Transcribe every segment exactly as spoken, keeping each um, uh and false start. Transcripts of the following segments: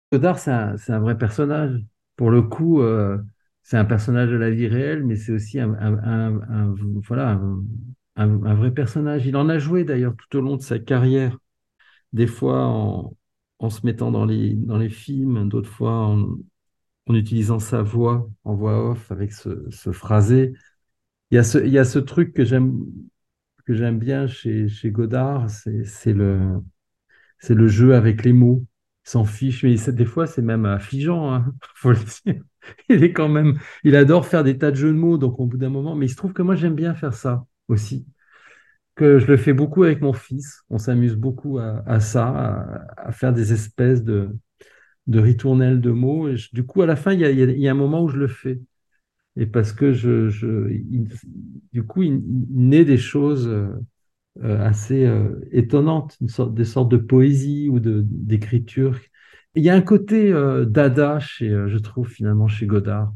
Godard, c'est un, c'est un vrai personnage. Pour le coup, euh, c'est un personnage de la vie réelle, mais c'est aussi un, un- un- un- voilà, un, un- un vrai personnage. Il en a joué d'ailleurs tout au long de sa carrière, des fois en, en se mettant dans les, dans les films, d'autres fois en, en utilisant sa voix en voix off avec ce, ce phrasé. Il y a ce, il y a ce truc que j'aime que j'aime bien chez, chez Godard, c'est c'est le, c'est le jeu avec les mots. Il s'en fiche, mais c'est- des fois, c'est même affligeant, hein, faut le dire. Il est quand même, il adore faire des tas de jeux de mots, donc au bout d'un moment, mais il se trouve que moi, j'aime bien faire ça aussi, que je le fais beaucoup avec mon fils. On s'amuse beaucoup à, à ça, à, à faire des espèces de, de ritournelles de mots. Et je- du coup, à la fin, il y a, il y a- il y a un moment où je le fais. Et parce que je, je, il- du coup, il, il naît des choses. euh, euh, assez euh, étonnante, une sorte, des sortes de poésie ou de, d'écriture. Il y a un côté euh, dada chez, euh, je trouve finalement chez Godard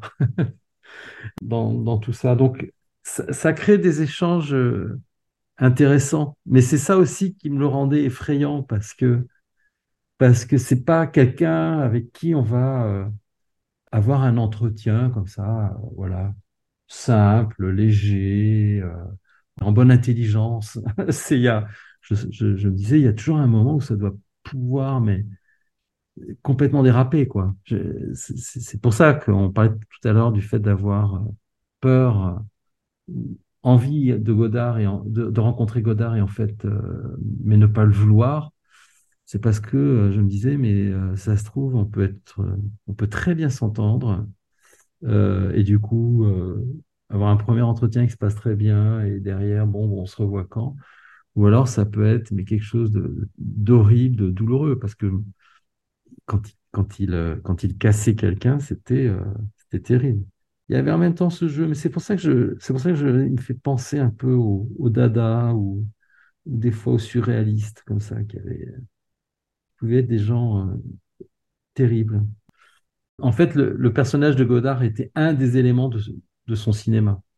dans, dans tout ça. Donc ça, ça crée des échanges euh, intéressants, mais c'est ça aussi qui me le rendait effrayant parce que parce que c'est pas quelqu'un avec qui on va euh, avoir un entretien comme ça, euh, voilà, simple, léger, euh, en bonne intelligence. C'est, il y a, je, je- je me disais, il y a toujours un moment où ça doit pouvoir, mais complètement déraper, quoi. Je- C'est c'est- c'est pour ça qu'on parlait tout à l'heure du fait d'avoir euh, peur, euh, envie de Godard et en- de, de rencontrer Godard et en fait, euh, mais ne pas le vouloir. C'est parce que euh, je me disais, mais euh, ça se trouve, on peut être, euh, on peut très bien s'entendre euh, et du coup euh, avoir un premier entretien qui se passe très bien et derrière, bon, on se revoit quand. Ou alors ça peut être mais quelque chose de d'horrible, de douloureux, parce que quand il, quand il, euh, quand il cassait quelqu'un, c'était euh, c'était terrible. Il y avait en même temps ce jeu, mais c'est pour ça que je, c'est pour ça que je, il me fait penser un peu au, au dada ou, ou des fois aux surréalistes comme ça, qui avaient, pouvaient être des gens euh, terribles. En fait, le, le personnage de Godard était un des éléments de, de son cinéma.